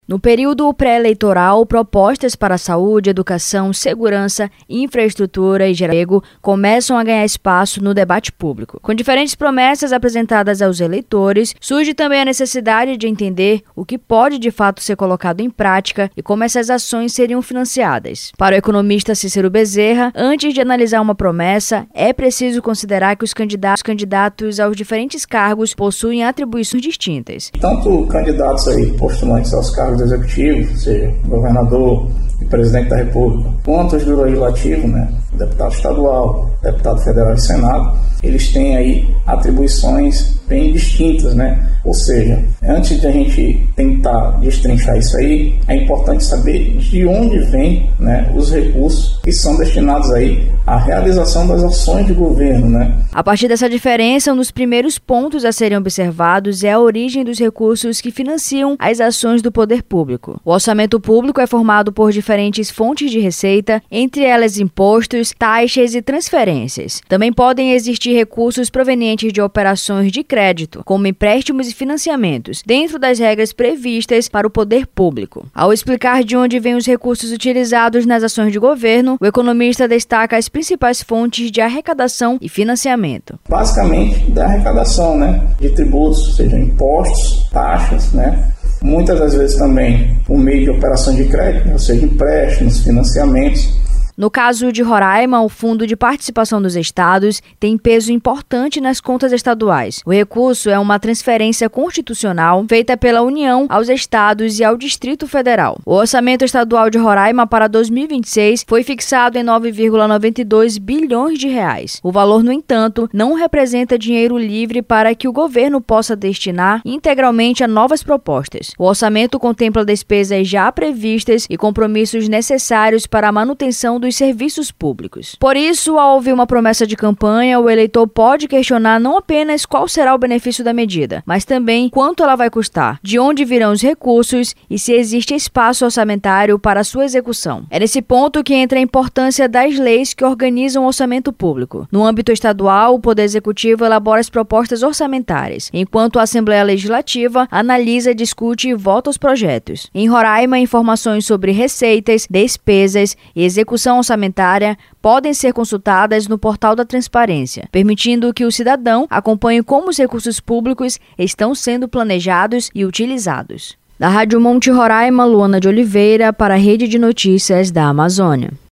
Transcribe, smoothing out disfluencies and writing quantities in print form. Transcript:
No período pré-eleitoral, propostas para saúde, educação, segurança, infraestrutura e emprego começam a ganhar espaço no debate público. Com diferentes promessas apresentadas aos eleitores, surge também a necessidade de entender o que pode de fato ser colocado em prática e como essas ações seriam financiadas. Para o economista Cícero Bezerra, antes de analisar uma promessa, é preciso considerar que os candidatos aos diferentes cargos possuem atribuições distintas. Tanto candidatos aí postulantes aos cargos do executivo, seja governador e presidente da República, quanto os do legislativo, deputado estadual, deputado federal e senado, eles têm aí atribuições bem distintas, Ou seja, antes de a gente tentar destrinchar isso aí, é importante saber de onde vêm, os recursos que são destinados aí à realização das ações de governo, A partir dessa diferença, um dos primeiros pontos a serem observados é a origem dos recursos que financiam as ações do poder público. O orçamento público é formado por diferentes fontes de receita, entre elas impostos, taxas e transferências. Também podem existir recursos provenientes de operações de crédito, como empréstimos e financiamentos, dentro das regras previstas para o poder público. Ao explicar de onde vêm os recursos utilizados nas ações de governo, o economista destaca as principais fontes de arrecadação e financiamento. Basicamente, da arrecadação, de tributos, seja impostos, taxas, Muitas das vezes também por meio de operações de crédito, ou seja, empréstimos, financiamentos. No caso de Roraima, o Fundo de Participação dos Estados tem peso importante nas contas estaduais. O recurso é uma transferência constitucional feita pela União aos estados e ao Distrito Federal. O orçamento estadual de Roraima para 2026 foi fixado em 9,92 bilhões de reais. O valor, no entanto, não representa dinheiro livre para que o governo possa destinar integralmente a novas propostas. O orçamento contempla despesas já previstas e compromissos necessários para a manutenção dos serviços públicos. Por isso, ao ouvir uma promessa de campanha, o eleitor pode questionar não apenas qual será o benefício da medida, mas também quanto ela vai custar, de onde virão os recursos e se existe espaço orçamentário para sua execução. É nesse ponto que entra a importância das leis que organizam o orçamento público. No âmbito estadual, o Poder Executivo elabora as propostas orçamentárias, enquanto a Assembleia Legislativa analisa, discute e vota os projetos. Em Roraima, informações sobre receitas, despesas e execução orçamentária podem ser consultadas no portal da Transparência, permitindo que o cidadão acompanhe como os recursos públicos estão sendo planejados e utilizados. Da Rádio Monte Roraima, Luana de Oliveira, para a Rede de Notícias da Amazônia.